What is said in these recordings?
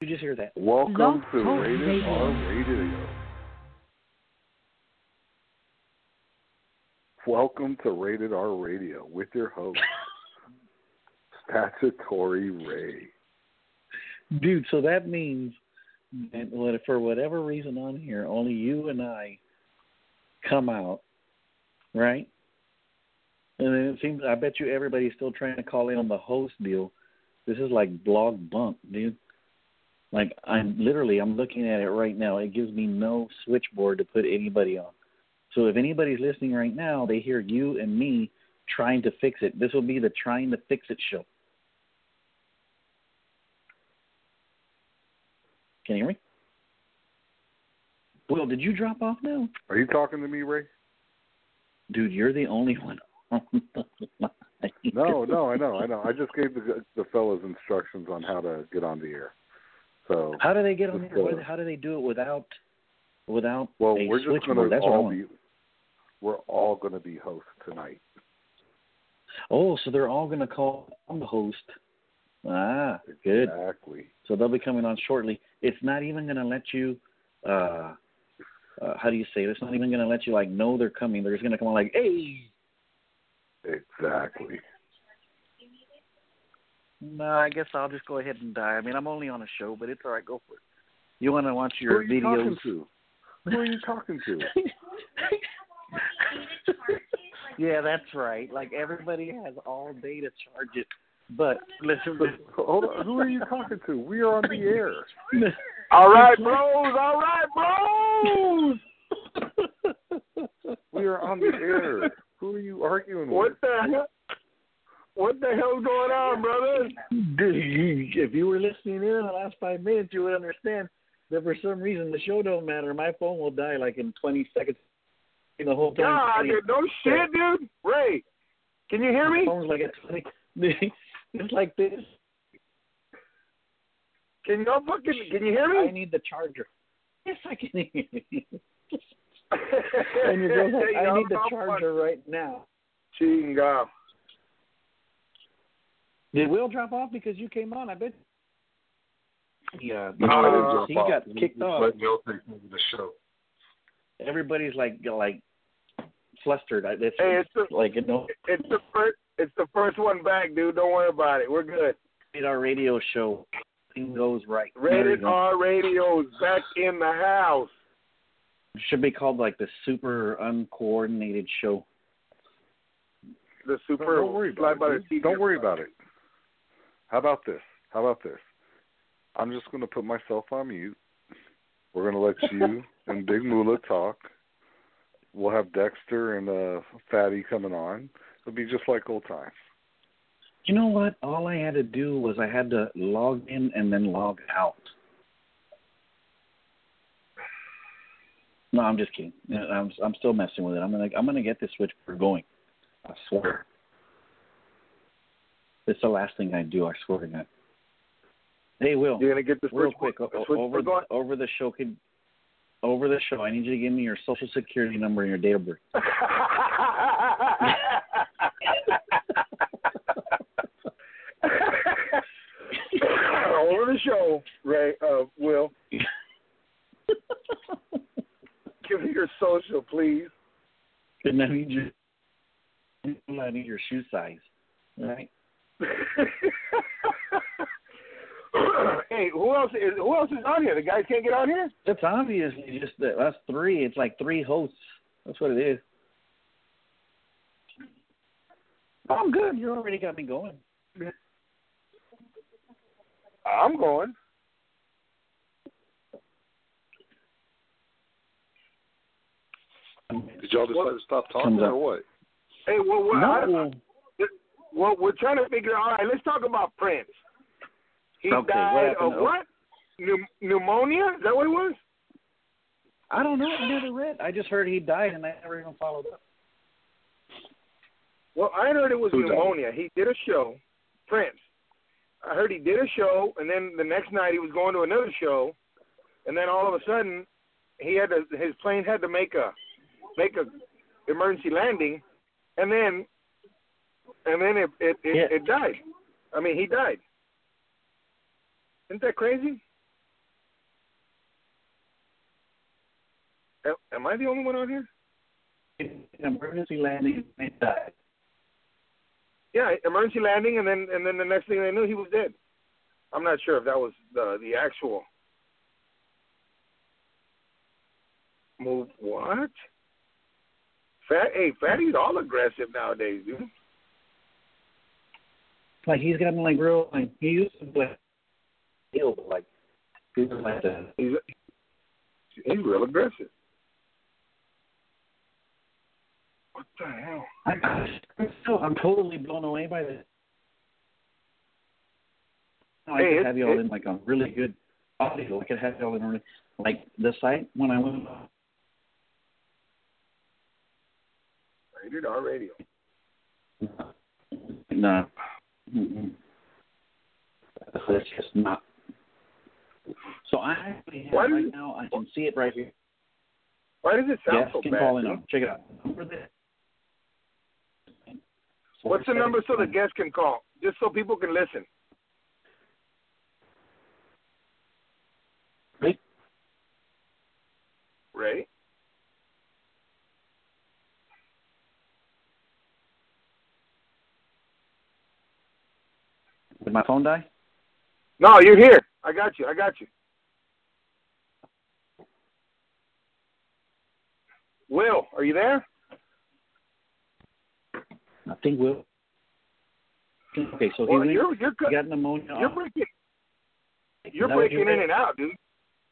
just hear that? Welcome Blog to Talk Rated Radio. R Radio. Welcome to Rated R Radio with your host, Statutory Ray. Dude, so that means that for whatever reason on here, only you and I come out, right? And then it seems, I bet you everybody's still trying to call in on the host deal. This is like blog bunk, dude. Like, I'm looking at it right now. It gives me no switchboard to put anybody on. So if anybody's listening right now, they hear you and me trying to fix it. This will be the Trying to Fix It show. Can you hear me? Will, did you drop off now? Are you talking to me, Ray? Dude, you're the only one on the line. No, I know. I just gave the fellas instructions on how to get on the air. So how do they get on the air? How do they do it without well, a we're just switchboard? That's all what I want. we're all going to be hosts tonight. Oh, so they're all going to call on the host. Ah, good. Exactly. So they'll be coming on shortly. It's not even going to let you, how do you say it? It's not even going to let you, like, know they're coming. They're just going to come on like, hey. Exactly. No, I guess I'll just go ahead and die. I mean, I'm only on a show, but it's all right. Go for it. You want to watch your Who are you videos? talking to? Who are you talking to? Yeah, that's right. Like, everybody has all day to charge it. But listen, Hold on. Who are you talking to? We are on the air. All right, bros. We are on the air. Who are you arguing with? What the hell's going on, brother? Dude, if you were listening in the last 5 minutes, you would understand that for some reason the show don't matter. My phone will die like in 20 seconds. The whole time. God, no shit, dude. Ray, can you hear me? My phone's like at 20. It's like this. Can you hear me? I need the charger. Yes, I can hear you. And your girl's like, I need the charger right now. Chinga. Did Will drop off because you came on? I bet. Yeah. He got kicked off. Let Neil take over the show. Everybody's like flustered. It's the first one back, dude. Don't worry about it. We're good. Our radio show. Thing goes right. Rated R Radio is back in the house. It should be called like the super uncoordinated show. The super. Don't worry about it. Don't worry about it. How about this? I'm just going to put myself on mute. We're going to let you and Big Moolah talk. We'll have Dexter and Fatty coming on. It'll be just like old times. You know what? All I had to do was I had to log in and then log out. No, I'm just kidding. I'm still messing with it. I'm gonna get this switchboard going. I swear. It's the last thing I do. I swear to God. Hey, Will. You're gonna get this real quick over the show. Over the show, I need you to give me your social security number and your date of birth. Over the show, Ray. Will. Give me your social, please. And I need your shoe size. All right. Hey, who else is on here? The guys can't get on here? It's obviously just us three. It's like three hosts. That's what it is. I'm good. You already got me going. I'm going. Did y'all decide to stop talking or what? Hey, well, we're trying to figure out. All right, let's talk about Prince. He died of what? Pneumonia? Is that what it was? I don't know. I never read. I just heard he died, and I never even followed up. Well, I heard it was pneumonia. He did a show, Prince. I heard he did a show, and then the next night he was going to another show, and then all of a sudden his plane had to make a emergency landing, and then it died. I mean, he died. Isn't that crazy? Am I the only one on here? Emergency landing and died. Yeah, emergency landing, and then the next thing they knew, he was dead. I'm not sure if that was the actual move. What? Fatty's all aggressive nowadays, dude. Like he's gotten like real. Like he used to play heel, but like he's like that. He's real aggressive. What the hell? I'm totally blown away by this. I Hey, could have you all in like a really good audio. I could have you all in like the site when I went. Rated R Radio. No. It's just not. So I actually have right now. I can see it right here. Why does it sound so can bad? Call in on. Check it out. What's the number so the guests can call? Just so people can listen. Ray? Did my phone die? No, you're here. I got you. Will, are you there? I think Will. Okay, so well, he got pneumonia. You're breaking in and out, dude.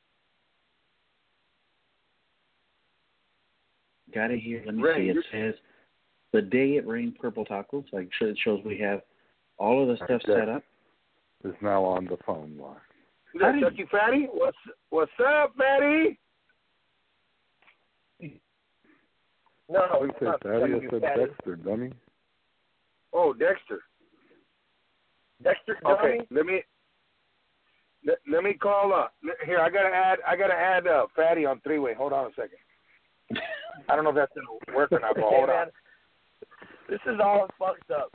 Got it here. Let me see. It says the day it rained purple tacos. Like it shows we have all of the stuff set up. Is now on the phone line. Is that Chucky Fatty? What's up, Fatty? No, it's not Fatty. I said Dexter, dummy. Oh, Dexter. Dexter, dummy. Okay, let me call up. Here, I gotta add Fatty on three-way. Hold on a second. I don't know if that's gonna work or not, but hold on. This is all fucked up.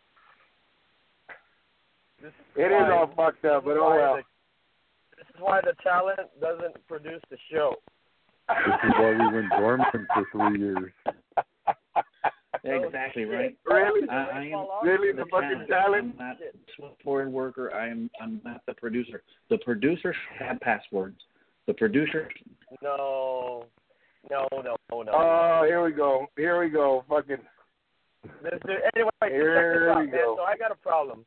It is all fucked up, but oh well. This is why the talent doesn't produce the show. This is why we went dormant for 3 years. Exactly right. Really? I am really the fucking talent. I'm not a foreign worker. I'm not the producer. The producer should have passwords. The producer. No. Oh, here we go. Fucking. Anyway, here check we this out, go. Man. So I got a problem.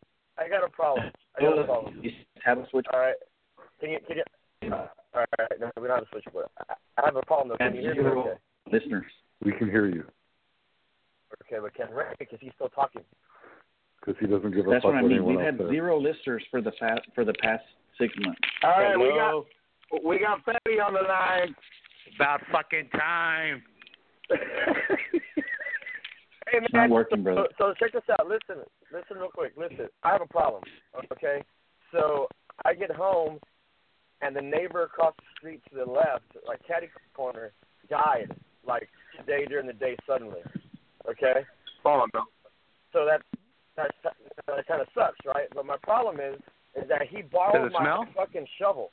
You have a switch. All right. Can you? All right. No, we don't have a switchboard. I have a problem though. Can you hear me? Okay? Listeners. We can hear you. Okay, but can Ray? Because he's still talking. Because he doesn't give a fuck what anyone else says. We've had 0 listeners for the past 6 months. All right, we got Fatty on the line. About fucking time. Hey, it's not working, brother. So check this out. Listen real quick. Listen, I have a problem. Okay, so I get home, and the neighbor across the street to the left, like catty corner, died like today during the day suddenly. Okay. Oh no. So that kind of sucks, right? But my problem is that he borrowed my fucking shovel.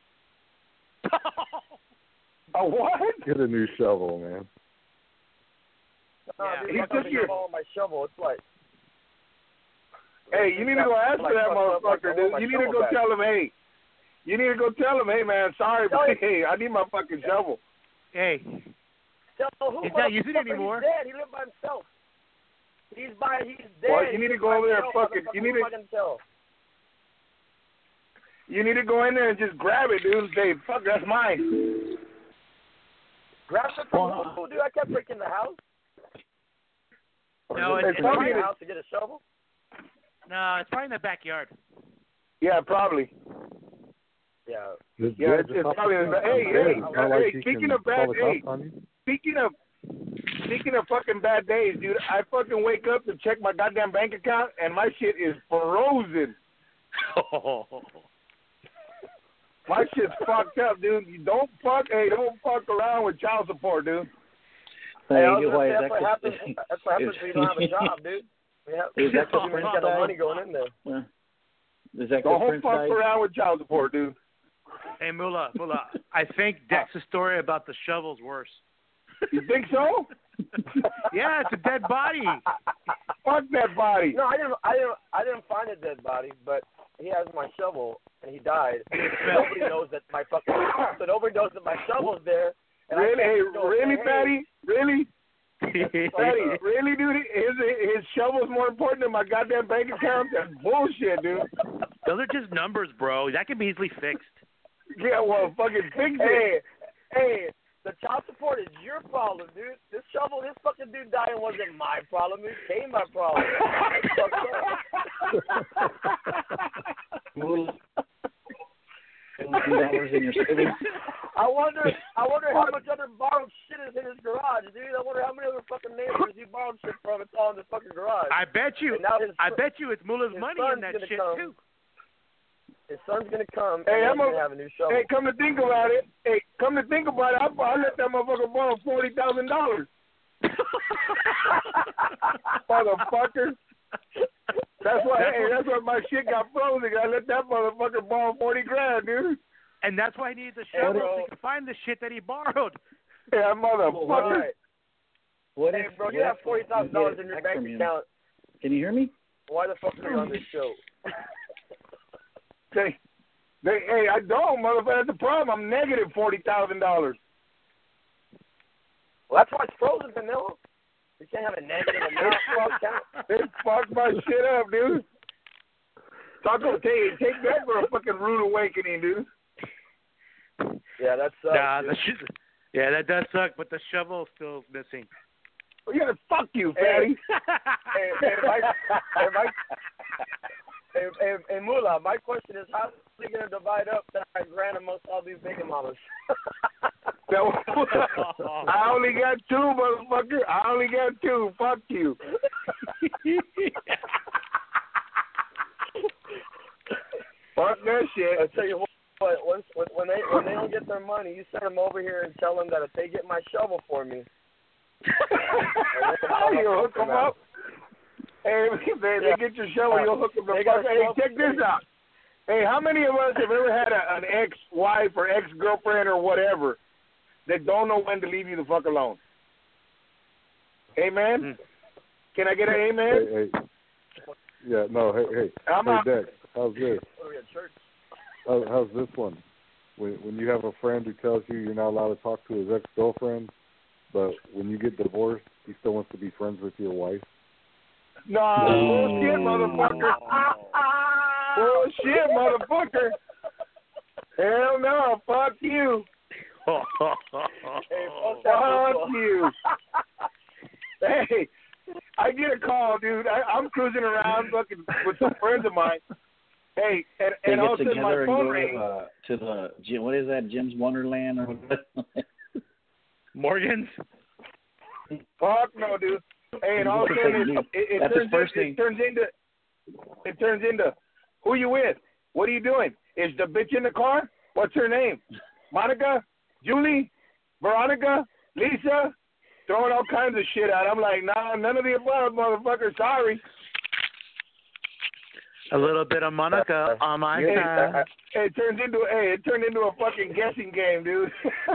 A what? Get a new shovel, man. He's just borrowing my shovel. It's like. Hey, you need to go ask for that motherfucker, dude. You need to go tell him, hey. You need to go tell him, hey, man, sorry, but hey, I need my fucking shovel. Hey. He's not using it anymore. He's dead. He lived by himself. He's dead. Well, you need to go over there and fucking. You need to go in there and just grab it, dude, and say, fuck, that's mine. Grab it from who, dude? I kept breaking the house. No, it's probably in the house to get a shovel. No, it's probably in the backyard. Yeah, probably. Yeah. It's probably. Hey, speaking of bad days. Speaking of fucking bad days, dude, I fucking wake up to check my goddamn bank account and my shit is frozen. My shit's fucked up, dude. Don't fuck around with child support, dude. Hey, that's what happens when you don't have a job, dude. Is that you got no money going in there. Is that don't fuck around with child support, dude. Hey, Moolah, I think Dex's story about the shovel's worse. You think so? Yeah, it's a dead body. Fuck that body. No, I didn't find a dead body, but he has my shovel and he died. Nobody knows that my fucking so nobody knows that my shovel's there. And Really? Hey, really, hey, Patty? Really? Patty, really, dude? His shovel's more important than my goddamn bank account? That's bullshit, dude. Those are just numbers, bro. That can be easily fixed. Yeah, well, fucking fix it. Hey, the child support is your problem, dude. This fucking dude dying wasn't my problem. It became my problem. $1,000 in your savings. I wonder how much other borrowed shit is in his garage, dude. I wonder how many other fucking neighbors he borrowed shit from. It's all in the fucking garage. I bet you it's Mullah's money in that shit too. His son's gonna come Hey, and he's gonna have a new shovel. Hey, come to think about it, I let that motherfucker borrow $40,000. Motherfucker. That's why my shit got frozen. I let that motherfucker borrow $40,000, dude. And that's why he needs a shovel so he can find the shit that he borrowed. Yeah, motherfucker. Right. What Hey, if, bro, you have $40,000 in your bank account. Can you hear me? Why the fuck are you on this show? Hey, I don't, motherfucker. That's the problem. I'm negative $40,000. Well, that's why it's frozen, Vanilla. You can't have a negative amount. They fucked my shit up, dude. Taco, take that for a fucking rude awakening, dude. Yeah, that sucks. Yeah, that does suck, but the shovel's still missing. Well, yeah, fuck you, fatty. Hey, Moolah, my question is, how are they going to divide up that grand amongst all these big mamas? I only got two, motherfucker. I only got two. Fuck you. Fuck that shit. I tell you what, when they don't get their money, you send them over here and tell them that if they get my shovel for me, you hook them up. Hey, if they get your shovel, you'll hook them up. Hey, check this out. Hey, how many of us have ever had an ex-wife or ex-girlfriend or whatever that don't know when to leave you the fuck alone? Amen? Can I get an amen? Hey. Yeah, no, hey, Dex, how's this? How's this one? When you have a friend who tells you you're not allowed to talk to his ex-girlfriend, but when you get divorced, he still wants to be friends with your wife? No, bullshit, motherfucker. Bullshit, motherfucker. Hell no, fuck you. Fuck you. Hey, I get a call, dude. I'm cruising around fucking with some friends of mine. Hey, and all of a sudden my phone rings. To the what is that, Jim's Wonderland or what? Morgan's? Fuck no, dude. Hey, and all of a sudden it turns into who you with? What are you doing? Is the bitch in the car? What's her name? Monica? Julie? Veronica? Lisa? Throwing all kinds of shit out. I'm like, nah, none of the above, motherfucker. Sorry. A little bit of Monica on my side. It turned into a fucking guessing game, dude.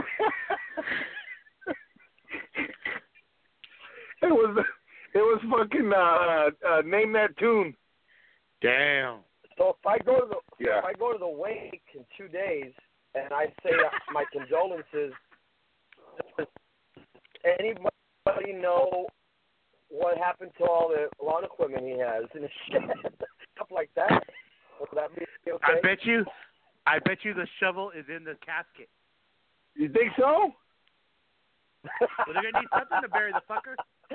It was fucking name that tune. Damn. So if I go to the wake in 2 days and I say my condolences, does anybody know what happened to all the lawn equipment he has in his shed? Stuff like that? Would that be okay? I bet you the shovel is in the casket. You think so? Well, they're gonna need something to bury the fucker.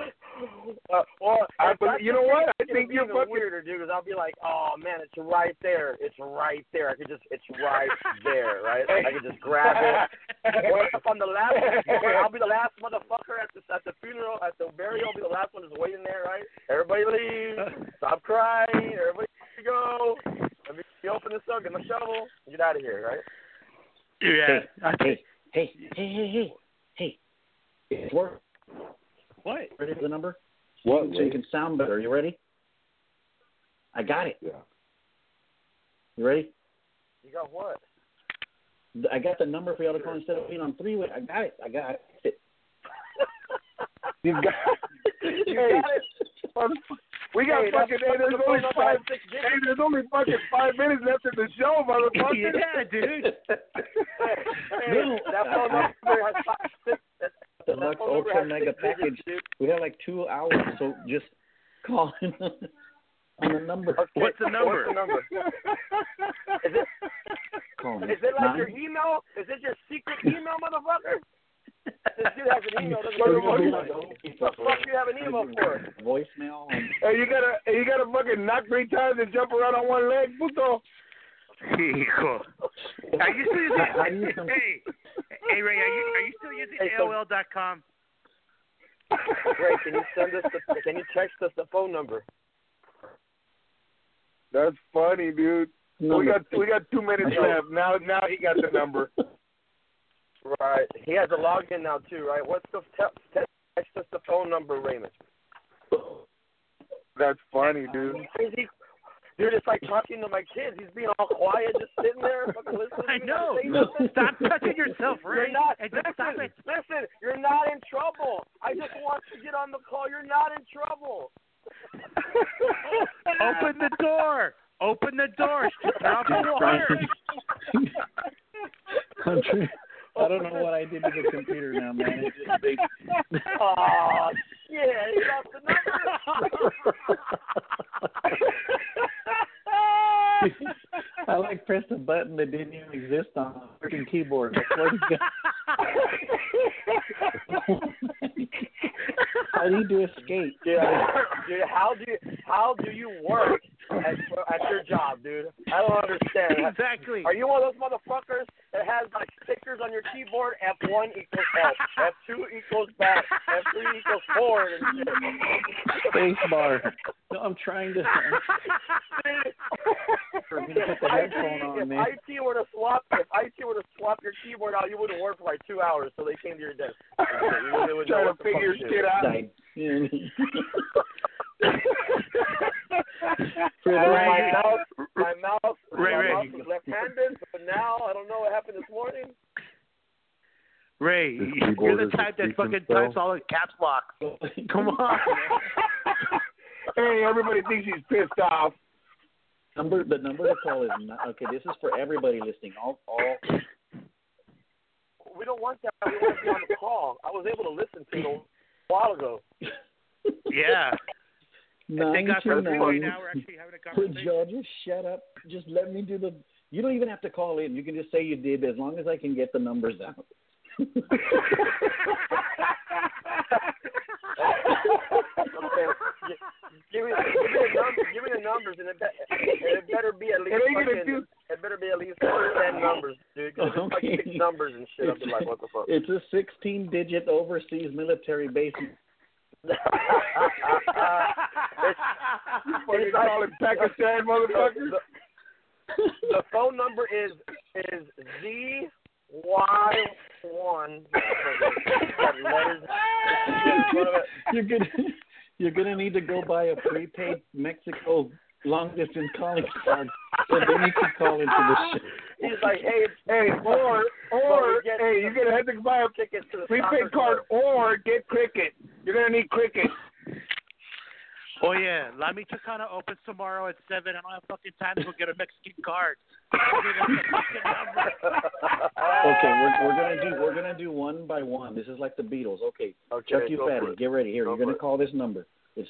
You know what? I think you're fucking weirder, dude. Because I'll be like, oh man, it's right there. It's right there. It's right there, right? I could just grab it. Or if I'm the last, I'll be the last motherfucker at the funeral, at the burial. I'll be the last one just waiting there, right? Everybody leave. Stop crying. Everybody go. Let me open this up. Get my shovel. Get out of here, right? Yeah. Hey. It's work. What? Ready for the number? What? So you can sound better. You ready? I got it. Yeah. You ready? You got what? I got the number for y'all to call instead of being on three-way. I got it. You got it. We got fucking. There's only fucking 5 minutes left in the show, motherfucker. Yeah, dude. That phone number has 5, 6. Deluxe Ultra Mega Package. We have like 2 hours, so just call in on the number. Okay. What's the number? Is it like your email? Is it your secret email, motherfucker? This dude has an email. What the fuck do you have an email for? Voicemail. Hey, you gotta fucking knock 3 times and jump around on one leg, puto. Hijo. Are you still using? Hey, Ray, are you still using AOL.com? Ray, can you send us? Can you text us the phone number? That's funny, dude. We got 2 minutes left. Now he got the number. Right. He has a login now too, right? What's the text us the phone number, Raymond? That's funny, dude. Dude, it's like talking to my kids. He's being all quiet, just sitting there, fucking listening. I know. Stop touching yourself, Ray. You're not. Stop it. Listen. You're not in trouble. I just want to get on the call. You're not in trouble. Open the door. Open the door. Turn off the water. I don't know what I did to the computer now, man. It's just big. Oh, shit. He lost the number. I like pressed a button that didn't even exist on a freaking keyboard. How do you do escape? Dude, how do you work at your job, dude? I don't understand. Exactly. Are you one of those motherfuckers that has like stickers on your keyboard? F1 equals help, F2 equals back, F3 equals forward, and shit. Space bar. No, I'm trying to. If IT were to swap your keyboard out, you wouldn't work for like 2 hours till they came to your desk. Trying to figure shit out. My mouse was left-handed, but now I don't know what happened this morning. Ray, you're the type that fucking types all in caps lock. Come on. Hey, everybody thinks he's pissed off. The number to call is not, okay. This is for everybody listening. All. We don't want that. We want to be on the call. I was able to listen to it a while ago. Yeah. Thank God for 929. now we're actually having a conversation. Could y'all just shut up? Just let me do the. You don't even have to call in. You can just say you did, as long as I can get the numbers out. Okay. Give me the numbers, and it better be at least. It better be at least 10 numbers, dude. Okay. 6 numbers and shit. I'll be like, what the fuck? It's a 16-digit overseas military base. You fucking call it Pakistan, motherfucker. The phone number is ZY1. You're gonna need to go buy a prepaid Mexico long distance calling card, so then you can call into the show. He's like, hey, or you're gonna have to buy a ticket to the prepaid card or get Cricket. You're gonna need Cricket. Oh yeah, La Michoacana opens tomorrow at 7. I don't have fucking time to go get a Mexican card. Okay, we're gonna do one by one. This is like the Beatles. Okay Chuck, you fatty, get ready. Here, you're gonna call this number. It's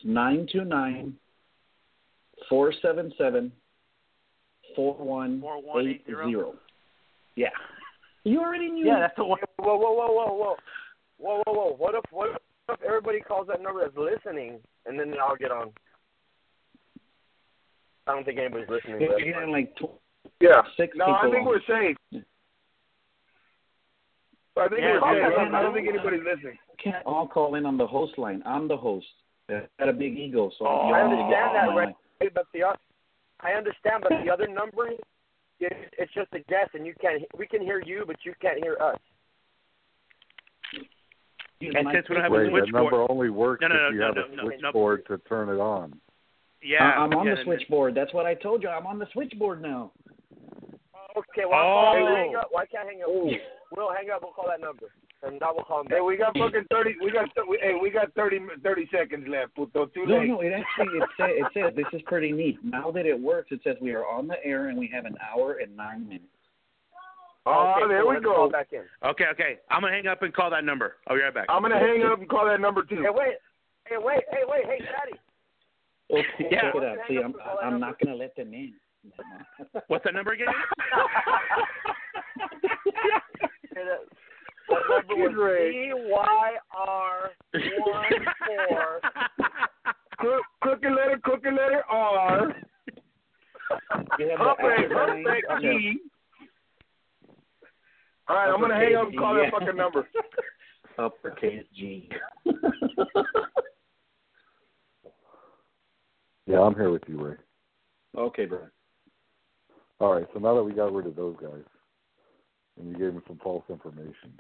929-477-4180. Yeah. You already knew. Yeah, that's the one. Whoa. What if everybody calls that number that's listening, and then I'll get on? I don't think anybody's listening. You're like 6 people. I think we're safe. I think we're safe. I don't think anybody's listening. Can't all call in on the host line. I'm the host. I got a big ego, so I understand that, right? But I understand, but the other number, it's just a guess, and we can hear you, but you can't hear us. And since we don't have a switchboard, that number only works if you have a switchboard to turn it on. Yeah, I'm on the switchboard. That's what I told you. I'm on the switchboard now. Okay, well, hang up. Why can't hang up? We'll hang up. We'll call that number, and now we'll call him back. Hey, we got fucking 30. We got 30 seconds left. Puto, too late. No, it says this is pretty neat. Now that it works, it says we are on the air and we have an hour and 9 minutes. Oh, okay, there cool. we Let's go. call back in. Okay. I'm gonna hang up and call that number. I'll be right back. I'm gonna hang up and call that number too. Hey, wait, Daddy. Okay, Yeah. check it out. See, I'm not gonna let them in. What's that number again? That number was BYR14. Cookie letter R. Perfect G. All right, I'm gonna hang up and call that fucking number. Uppercase G. Yeah, I'm here with you, Ray. Okay, bro. All right, so now that we got rid of those guys, and you gave me some false information,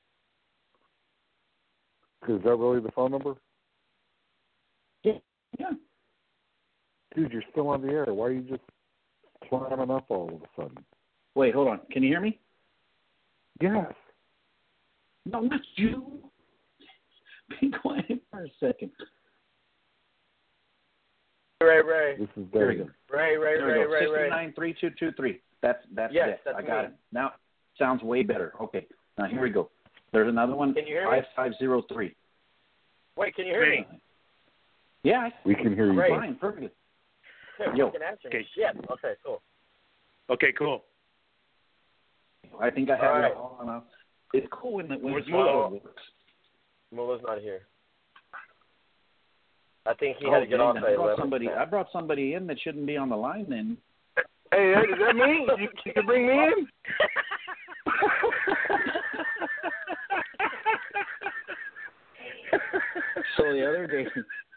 is that really the phone number? Yeah. Dude, you're still on the air. Why are you just climbing up all of a sudden? Wait, hold on. Can you hear me? Yes. No, not you. Be quiet for a second. Ray. This is There we David. go. Ray. 629-3223. That's Yes, it. that's I got me. it. Now sounds way better. Okay. Now here we go. There's another one. Can you hear me? 5503. Wait, can you hear me? Yeah, We can hear you. Great. fine, perfect. Hey, Yo. you can answer me. Okay. Yeah. Okay. Cool. Okay, cool. I think I have All right. it all now. It's cool when Where's the Mulo? works. Mullah's not here. I think he had to get off at 11. I brought somebody in that shouldn't be on the line then. Hey, is that me? You can bring me in? So the other day,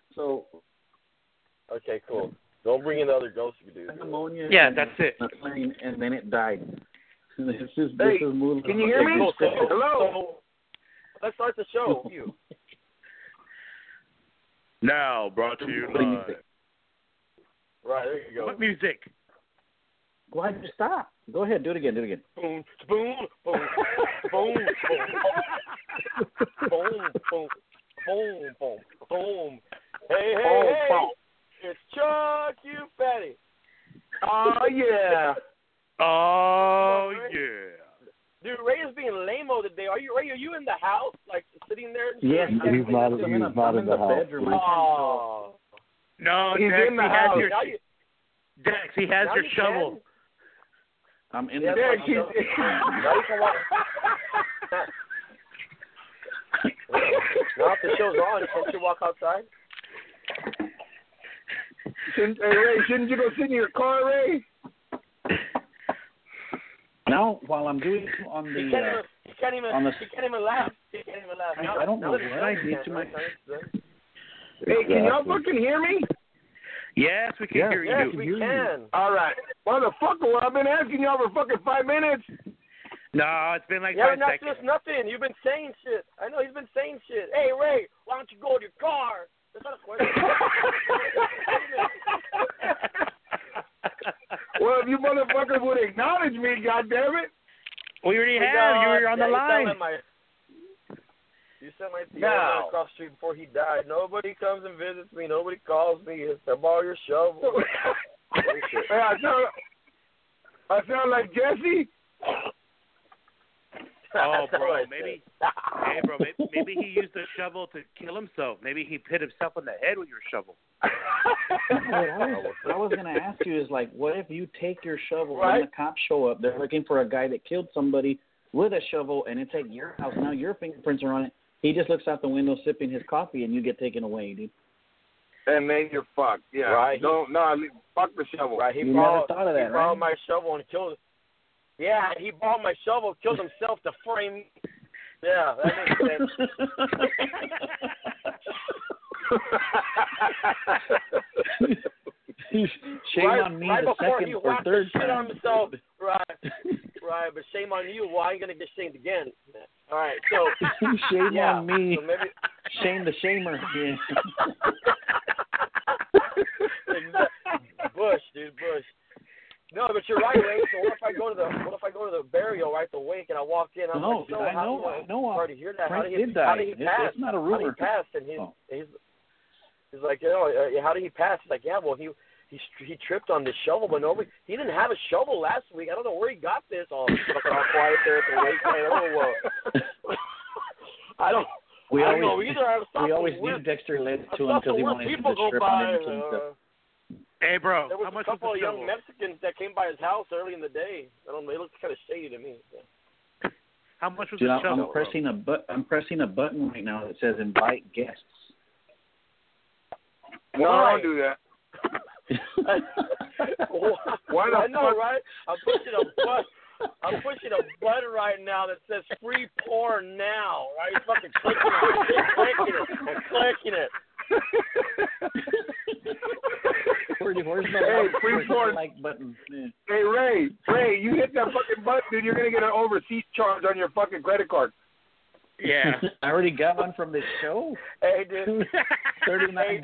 Okay, cool. Don't bring in the other ghosts if you do. pneumonia. Yeah, that's it. The plane, and then it died. This is Hey, Mulo. can you hear me? Cool. Hello? So, let's start the show. You. Now brought to you live. Right, there you go. What music? Why did you stop? Go ahead, do it again. Boom, boom, boom, boom, boom, boom, boom. Hey, it's Chuck, you fatty. Oh, yeah. Oh, yeah. Dude, Ray is being lame-o today. Are you, Ray? Are you in the house, like sitting there? Yes, He's not in the house. bedroom. Oh. No, He's Dex, in the he has house. your Now you, Dex, he has now your you shovel. can. I'm in Yeah, the Derek, now you can walk. Now if the show's on, can't you walk outside? Hey, Ray, shouldn't you go sit in your car, Ray? Now, while I'm doing it on the, He can't even on the- laugh. He can't even laugh. I don't know Now what I did to my. Hey, can y'all fucking hear me? Yes, we can hear Yes, you. we can. All right. Motherfucker, well, I've been asking y'all for fucking 5 minutes. No, it's been like Yeah, 5 not seconds. just nothing. You've been saying shit. I know he's been saying shit. Hey, Ray, why don't you go to your car? That's not a question. Well, if you motherfuckers would acknowledge me, goddammit. We already Hey, have. You were on the line. You sent my Theo across the street before he died. Nobody comes and visits me. Nobody calls me. I borrow your shovel. Hey, I sound like Jesse. Oh, That's bro, what I maybe. said. Hey, bro, maybe he used the shovel to kill himself. Maybe he hit himself in the head with your shovel. What I was going to ask you is, like, what if you take your shovel Right. and the cops show up? They're looking for a guy that killed somebody with a shovel, and it's at your house. Now your fingerprints are on it. He just looks out the window sipping his coffee, and you get taken away, dude. And then you're fucked. Yeah. Right. Fuck the shovel. Right, You never thought of that, he borrowed right? my shovel and killed. Yeah, he borrowed my shovel, killed himself to frame me. Yeah, that makes sense. Shame on me right the before second he or whacked third the shit on time. himself. Right, but shame on you. Well, I ain't gonna get shamed again. All right, so Shame yeah, on me. so maybe Shame the shamer. Yeah. Bush, dude, Bush. No, but you're right, Ray. So what if I go to walk in. I'm like, so I know. Sorry to hear that. Frank How did did die. he pass? It's not a rumor. How did he pass? And he's like, how did he pass? He's like, yeah, well, he tripped on this shovel, but he didn't have a shovel last week. I don't know where he got this. Oh, fucking all quiet there at the wake. I don't know either. We always knew Dexter led to him because he wanted him to strip on anything. Hey, bro, there was how much a couple was of the young shovel? Mexicans that came by his house early in the day. I don't know. They looked kind of shady to me. Yeah. How much was Dude, the I'm shovel? I'm pressing a button right now that says invite guests. No, don't do that. Why not? I know, right? I'm pushing a button right now that says free porn now. Right? He's fucking clicking it. Where's the free porn like button? Yeah. Hey, Ray, you hit that fucking button, dude. You're gonna get an overseas charge on your fucking credit card. Yeah. I already got one from this show. Hey, dude. $39. Hey,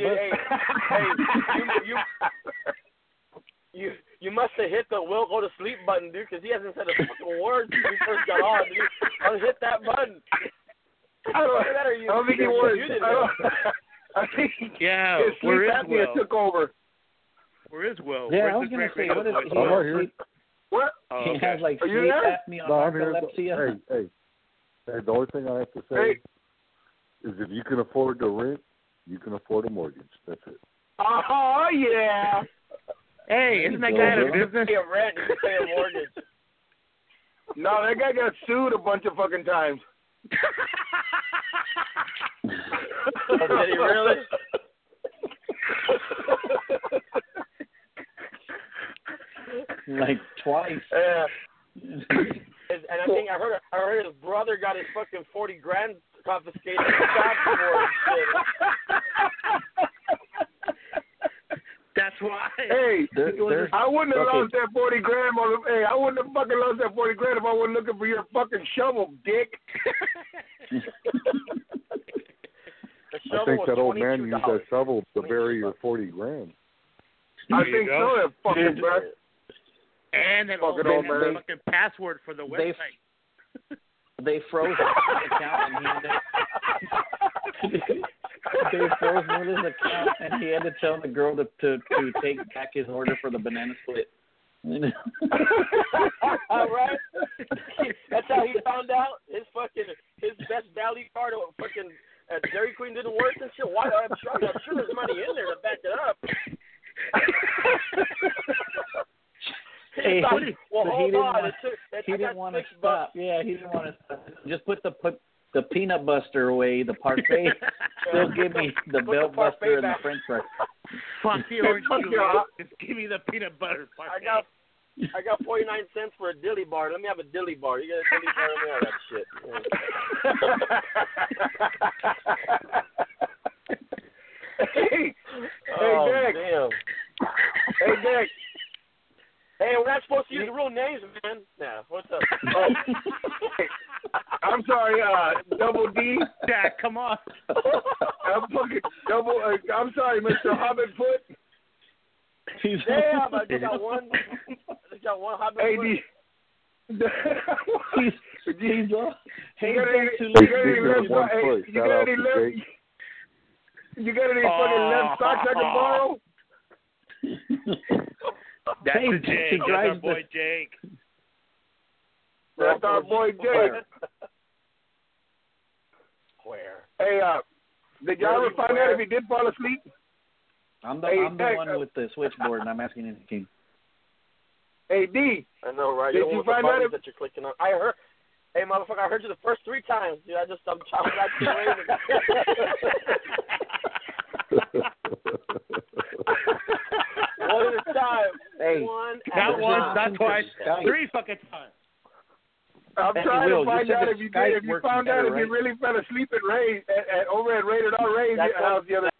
you must have hit the "will go to sleep" button, dude, because he hasn't said a fucking word since we first got on, dude. Hit that button. I don't think he was. I think yeah. his sleep apnea took over. Where is Will? Yeah, Where's I was his gonna say, what if he I'm has right here. sleep? What? Oh, He okay. has like Are you sleep there? apnea No, or I'm here. narcolepsy. Hey, the only thing I have to say is if you can afford to rent, you can afford a mortgage. That's it. Oh, yeah. Hey, isn't that guy out of business? Pay a rent, you pay a mortgage. No, that guy got sued a bunch of fucking times. Oh, did he really? Like twice. Yeah. And I think I heard his brother got his fucking $40,000 confiscated afterwards. That's why. Hey, I wouldn't have lost that $40,000. Hey, I wouldn't have fucking lost that $40,000 if I wasn't looking for your fucking shovel, dick. I think that old man used that shovel to bury your $40,000. I think so, that fucking bro. And that old man had the fucking password for the website. They froze his account and they froze Mueller's account and he had to tell the girl to take back his order for the banana split. Right? That's how he found out his best value card at fucking at Dairy Queen didn't work and shit. Why? I'm sure there's money in there to back it up. Hey, well, hold on. He didn't want to stop. Yeah, he didn't want to stop. Just put the peanut buster away, the parfait. Still give me the belt buster and the French fries. Fuck the orange juice. Just give me the peanut butter parfait. I got 49 cents for a dilly bar. Let me have a dilly bar. You got a dilly bar? Let me have that shit. Hey, Dick. Damn. Hey, Dick. Hey, we're not supposed to use the real names, man. Nah, what's up? Oh. I'm sorry, Double D. Yeah, come on. I'm sorry, Mr. Hobbitfoot. Damn, I just got one Hobbitfoot. Hey, you got any fucking left socks I can borrow? That's Jake. That's our boy Jake. That's our boy Jake. Where? Hey, did y'all ever find out if he did fall asleep? I'm the one with the switchboard, and I'm asking anything. Hey, D. I know, right? Did you find out if that you're clicking on? I heard. Hey, motherfucker! I heard you the first 3 times, dude. I'm not crazy. One at a time. Hey, not once, not twice, 3 fucking times. I'm trying to find out if you did. If you found out if you really fell asleep at Ray over at Rated R Ray's house the other